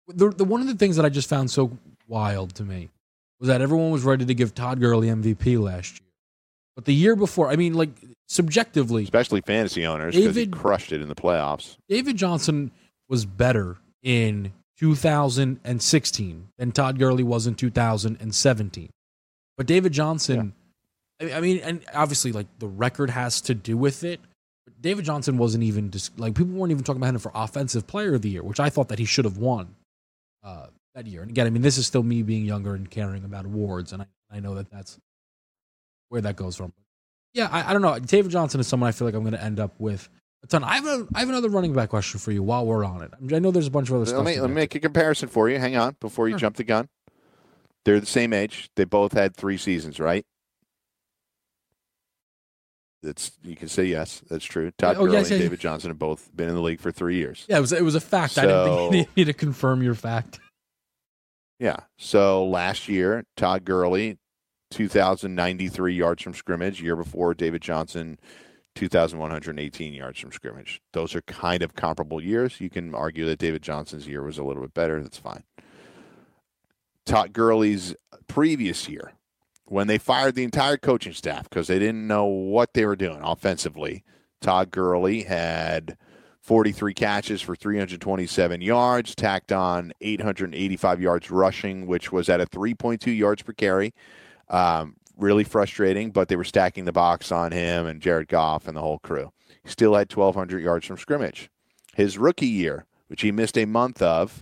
The one of the things that I just found so wild to me was that everyone was ready to give Todd Gurley MVP last year. But the year before, I mean, like, subjectively, especially fantasy owners, because he crushed it in the playoffs. David Johnson was better in 2016 than Todd Gurley was in 2017. But David Johnson, I mean, and obviously, like, the record has to do with it. But David Johnson wasn't even people weren't even talking about him for Offensive Player of the Year, which I thought that he should have won that year. And again, I mean, this is still me being younger and caring about awards, and I know that that's where that goes from. Yeah, I don't know. David Johnson is someone I feel like I'm going to end up with a ton. I have another running back question for you while we're on it. I know there's a bunch of other stuff. Let me make a comparison for you. Hang on before you jump the gun. They're the same age. They both had 3 seasons, right? You can say yes. That's true. Todd Gurley and David Johnson have both been in the league for 3 years. Yeah, it was a fact. So, I didn't think you needed to confirm your fact. Yeah. So last year, Todd Gurley, 2,093 yards from scrimmage. Year before, David Johnson, 2,118 yards from scrimmage. Those are kind of comparable years. You can argue that David Johnson's year was a little bit better. That's fine. Todd Gurley's previous year, when they fired the entire coaching staff because they didn't know what they were doing offensively, Todd Gurley had 43 catches for 327 yards, tacked on 885 yards rushing, which was at a 3.2 yards per carry. Really frustrating, but they were stacking the box on him and Jared Goff and the whole crew. He still had 1,200 yards from scrimmage. His rookie year, which he missed a month of,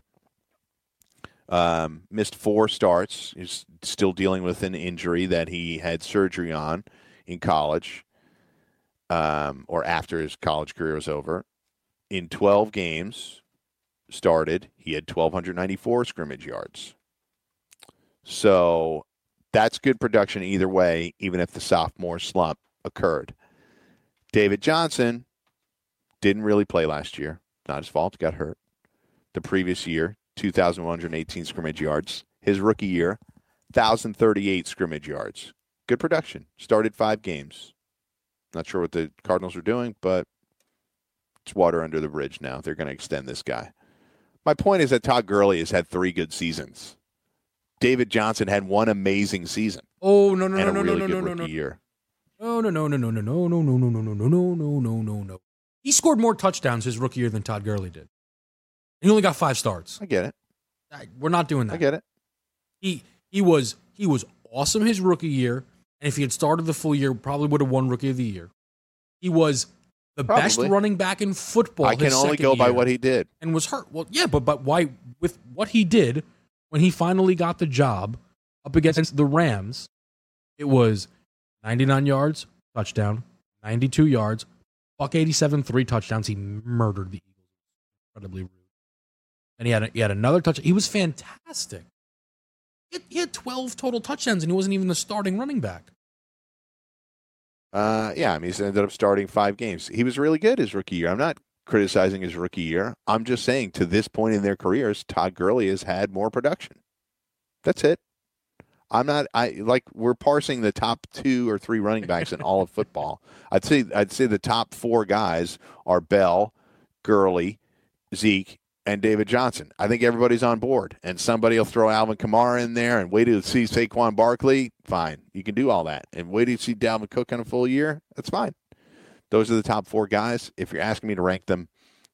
missed 4 starts. He's still dealing with an injury that he had surgery on in college, or after his college career was over. In 12 games started, he had 1,294 scrimmage yards. So that's good production either way, even if the sophomore slump occurred. David Johnson didn't really play last year. Not his fault. Got hurt. The previous year, 2,118 scrimmage yards. His rookie year, 1,038 scrimmage yards. Good production. Started 5 games. Not sure what the Cardinals are doing, but it's water under the bridge now. They're going to extend this guy. My point is that Todd Gurley has had 3 good seasons. David Johnson had 1 amazing season. Oh, no. He scored more touchdowns his rookie year than Todd Gurley did. He only got 5 starts. I get it. We're not doing that. I get it. He was awesome his rookie year, and if he had started the full year, probably would have won Rookie of the Year. He was the best running back in football. I can only go by what he did. And was hurt. Well, yeah, but why? With what he did when he finally got the job up against the Rams, it was 99 yards, touchdown, 92 yards, $187, 3 touchdowns. He murdered the Eagles. Incredibly rude. And he had another touch. He was fantastic. He had 12 total touchdowns, and he wasn't even the starting running back. Yeah, I mean, he ended up starting 5 games. He was really good his rookie year. I'm not criticizing his rookie year. I'm just saying to this point in their careers, Todd Gurley has had more production. That's it. We're parsing the top 2 or 3 running backs in all of football. I'd say the top 4 guys are Bell, Gurley, Zeke, and David Johnson. I think everybody's on board, and somebody will throw Alvin Kamara in there and wait to see Saquon Barkley. Fine, you can do all that. And wait to see Dalvin Cook on a full year. That's fine. Those are the top 4 guys. If you're asking me to rank them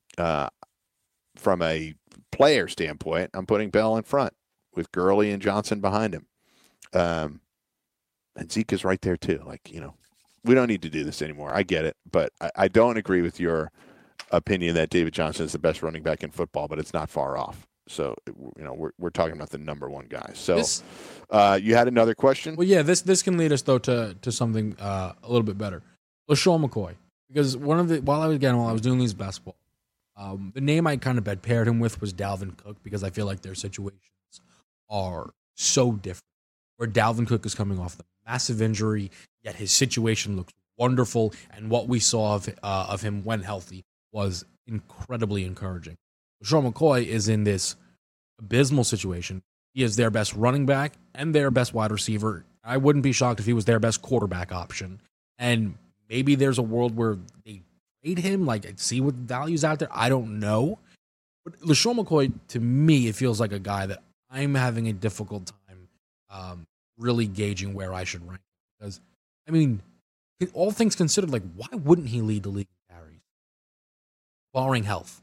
from a player standpoint, I'm putting Bell in front with Gurley and Johnson behind him. And Zeke is right there too. We don't need to do this anymore. I get it, but I don't agree with your opinion that David Johnson is the best running back in football, but it's not far off. So, we're talking about the number 1 guy. So, you had another question? Well, yeah, this can lead us though to something a little bit better. LeSean McCoy, because while I was doing these basketball, the name I kind of paired him with was Dalvin Cook, because I feel like their situations are so different. Where Dalvin Cook is coming off the massive injury, yet his situation looks wonderful, and what we saw of him when healthy was incredibly encouraging. LeSean McCoy is in this abysmal situation. He is their best running back and their best wide receiver. I wouldn't be shocked if he was their best quarterback option. And maybe there's a world where they trade him, see what value's out there. I don't know. But LeSean McCoy, to me, it feels like a guy that I'm having a difficult time really gauging where I should rank. Because, I mean, all things considered, like, why wouldn't he lead the league in carries? Barring health.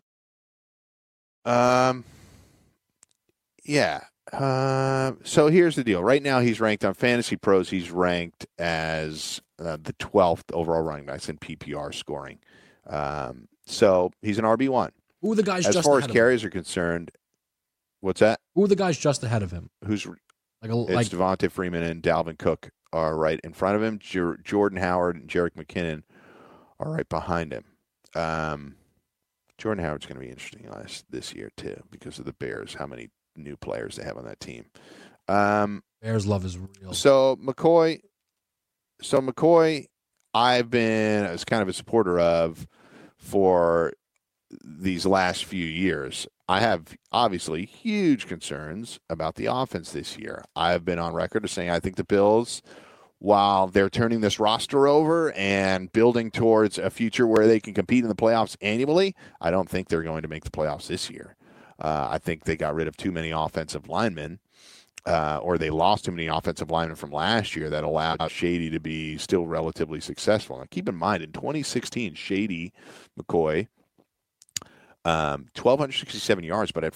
Yeah. So here's the deal. Right now, he's ranked on Fantasy Pros. He's ranked as the 12th overall running back in PPR scoring. So he's an RB1. Who are the guys as just far ahead as carries are concerned? What's that? Who are the guys just ahead of him? It's Devonta Freeman and Dalvin Cook are right in front of him. Jordan Howard and Jerick McKinnon are right behind him. Jordan Howard's going to be interesting this year too because of the Bears. How many new players they have on that team? Bears love is real. So McCoy, I've been as kind of a supporter of for these last few years. I have obviously huge concerns about the offense this year. I've been on record as saying I think the Bills, while they're turning this roster over and building towards a future where they can compete in the playoffs annually, I don't think they're going to make the playoffs this year. I think they got rid of too many offensive linemen, or they lost too mane offensive linemen from last year that allowed Shady to be still relatively successful. Now, keep in mind, in 2016, Shady McCoy, 1,267 yards, but at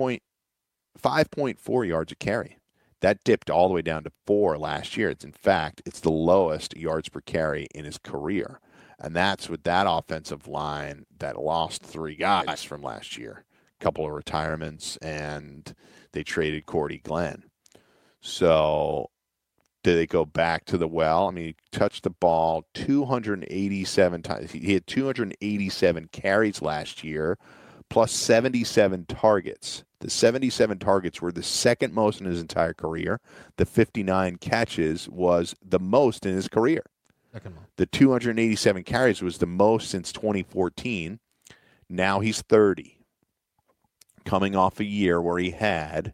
5.4 yards a carry. That dipped all the way down to 4 last year. It's the lowest yards per carry in his career. And that's with that offensive line that lost 3 guys from last year. A couple of retirements, and they traded Cordy Glenn. So did they go back to the well? I mean, he touched the ball 287 times. He had 287 carries last year, plus 77 targets. The 77 targets were the second most in his entire career. The 59 catches was the most in his career. The 287 carries was the most since 2014. Now he's 30, coming off a year where he had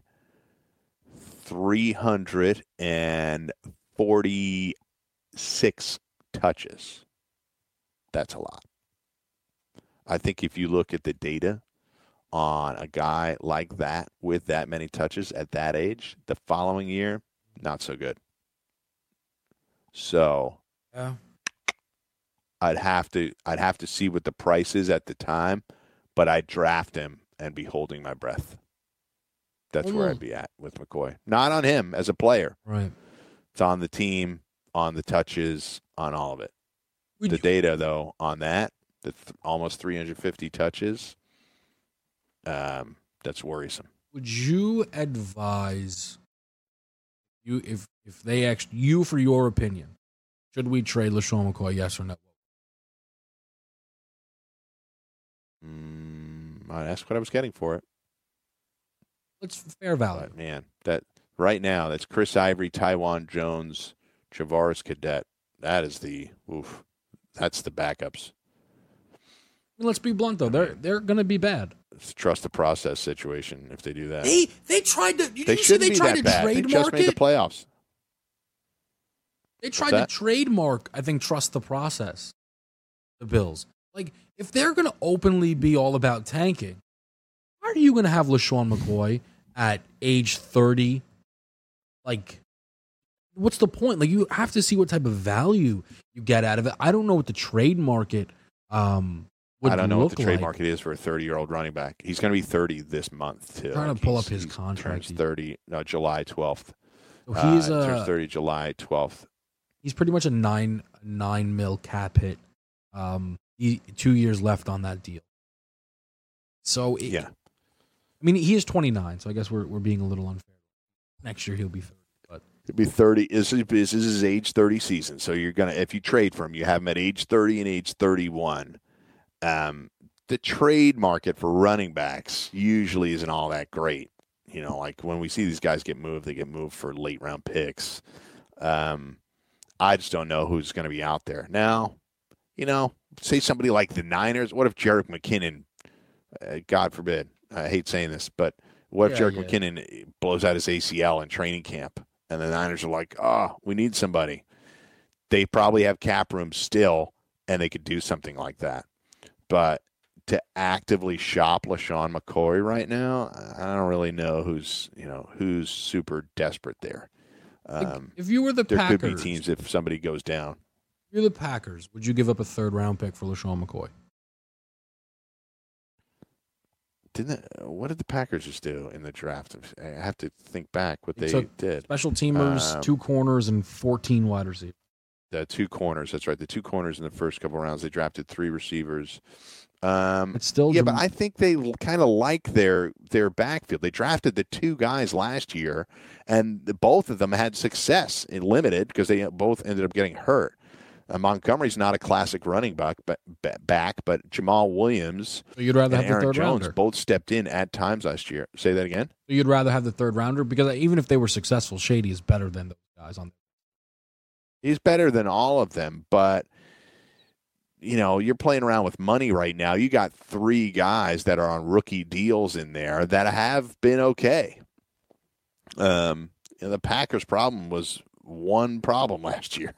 346 touches. That's a lot. I think if you look at the data on a guy like that with that many touches at that age, the following year, not so good. So yeah, I'd have to see what the price is at the time, but I'd draft him and be holding my breath. That's where I'd be at with McCoy. Not on him as a player. Right. It's on the team, on the touches, on all of it. The data, though, on that, almost 350 touches, that's worrisome. Would you advise if they asked you for your opinion, should we trade LeSean McCoy, yes or no? That's what I was getting for it. It's fair value. But man, that right now, that's Chris Ivory, Taiwan Jones, Javaris Cadet. That's the backups. Let's be blunt though; they're going to be bad. It's a trust the process situation if they do that. They tried to. They shouldn't be that bad. They just made the playoffs. They tried to trademark, I think, trust the process. The Bills, like, if they're going to openly be all about tanking, how are you going to have LeSean McCoy at age 30? Like, what's the point? Like, you have to see what type of value you get out of it. I don't know what the trade market I don't know what the trade market is for a 30-year-old running back. He's going to be 30 this month, too. I'm trying to pull up his contract. Turns 30, July 12th. So he's turns 30 July 12th. He's pretty much a $9 mil cap hit. 2 years left on that deal. So, yeah. I mean, he is 29, so I guess we're being a little unfair. Next year he'll be 30. But he'll be 30. This is his age 30 season. So you're gonna, if you trade for him, you have him at age 30 and age 31. The trade market for running backs usually isn't all that great. You know, like when we see these guys get moved, they get moved for late round picks. I just don't know who's going to be out there now. You know, say somebody like the Niners. What if Jerick McKinnon, God forbid, I hate saying this, but what if Jerick McKinnon blows out his ACL in training camp and the Niners are like, oh, we need somebody. They probably have cap room still and they could do something like that. But to actively shop LaShawn McCoy right now, I don't really know who's super desperate there. If you were the there Packers, could be teams if somebody goes down. If you're the Packers, would you give up a 3rd-round pick for LaShawn McCoy? What did the Packers just do in the draft? I have to think back what they did. Special teamers, 2 corners, and 14 wide receivers. The 2 corners, that's right. The 2 corners in the first couple rounds. They drafted 3 receivers. But I think they kind of like their backfield. They drafted the 2 guys last year, and both of them had success in limited because they both ended up getting hurt. Montgomery's not a classic running back, but Jamal Williams and Aaron Jones both stepped in at times last year. Say that again? You'd rather have the 3rd rounder? Because even if they were successful, Shady is better than those guys on. He's better than all of them, but you're playing around with money right now. You got 3 guys that are on rookie deals in there that have been okay. The Packers' problem was one problem last year.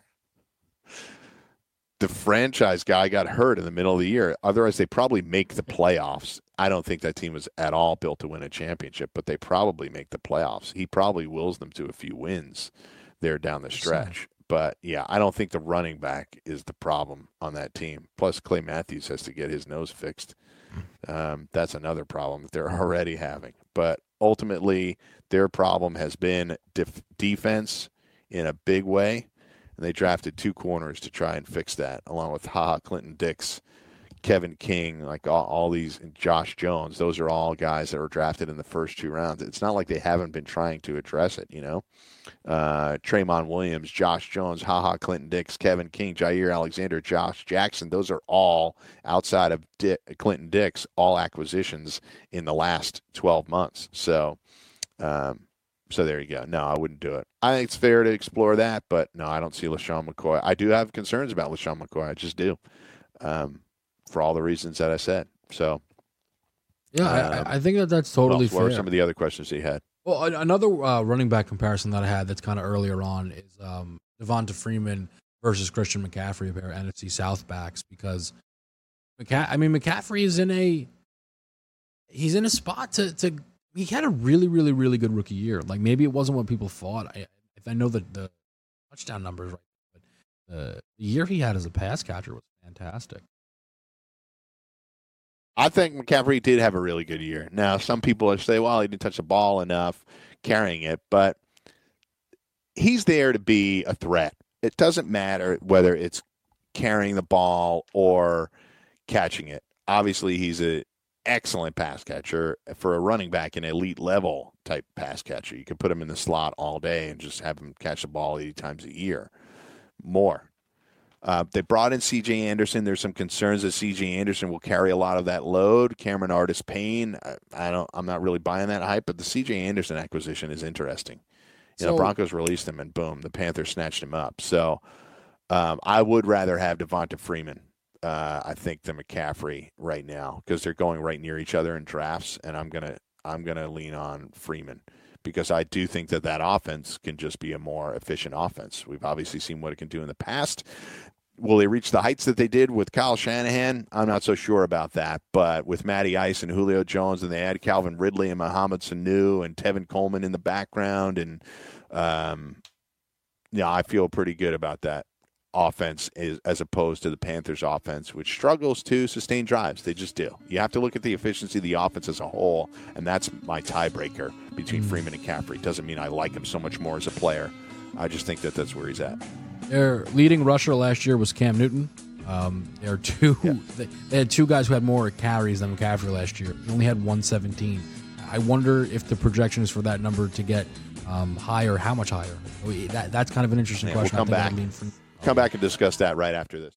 The franchise guy got hurt in the middle of the year. Otherwise, they probably make the playoffs. I don't think that team was at all built to win a championship, but they probably make the playoffs. He probably wills them to a few wins there down the stretch. But, yeah, I don't think the running back is the problem on that team. Plus, Clay Matthews has to get his nose fixed. That's another problem that they're already having. But ultimately, their problem has been defense in a big way. And they drafted 2 corners to try and fix that, along with Clinton Dix, Kevin King, like all these, and Josh Jones. Those are all guys that were drafted in the first 2 rounds. It's not like they haven't been trying to address it, Tremont Williams, Josh Jones, Clinton Dix, Kevin King, Jair Alexander, Josh Jackson. Those are all, outside of Clinton Dix, all acquisitions in the last 12 months. So there you go. No, I wouldn't do it. I think it's fair to explore that, but no, I don't see LaShawn McCoy. I do have concerns about LaShawn McCoy. I just do, for all the reasons that I said. So, yeah, I think that's totally fair. What are some of the other questions he had? Well, another running back comparison that I had that's kind of earlier on is Devonta Freeman versus Christian McCaffrey, a pair of NFC South backs, because McCaffrey is in a spot to he had a really, really, really good rookie year. Like, maybe it wasn't what people thought. I know that the touchdown numbers, right, but the year he had as a pass catcher was fantastic. I think McCaffrey did have a really good year. Now, some people say, well, he didn't touch the ball enough carrying it, but he's there to be a threat. It doesn't matter whether it's carrying the ball or catching it. Obviously, he's an excellent pass catcher. For a running back, an elite level type pass catcher. You could put him in the slot all day and just have him catch the ball 80 times a year. More. They brought in C.J. Anderson. There's some concerns that C.J. Anderson will carry a lot of that load. Cameron Artis-Payne, I'm not really buying that hype, but the C.J. Anderson acquisition is interesting. Broncos released him, and boom, the Panthers snatched him up. So I would rather have Devonta Freeman, I think, than McCaffrey right now, because they're going right near each other in drafts, and I'm gonna lean on Freeman, because I do think that offense can just be a more efficient offense. We've obviously seen what it can do in the past. Will they reach the heights that they did with Kyle Shanahan? I'm not so sure about that. But with Matty Ice and Julio Jones, and they add Calvin Ridley and Mohamed Sanu and Tevin Coleman in the background, and I feel pretty good about that offense as opposed to the Panthers' offense, which struggles to sustain drives. They just do. You have to look at the efficiency of the offense as a whole, and that's my tiebreaker between Freeman and Caffrey. Doesn't mean I like him so much more as a player. I just think that's where he's at. Their leading rusher last year was Cam Newton. They had 2 guys who had more carries than McCaffrey last year. He only had 117. I wonder if the projection is for that number to get higher. How much higher? That's kind of an interesting question. We'll come back and discuss that right after this.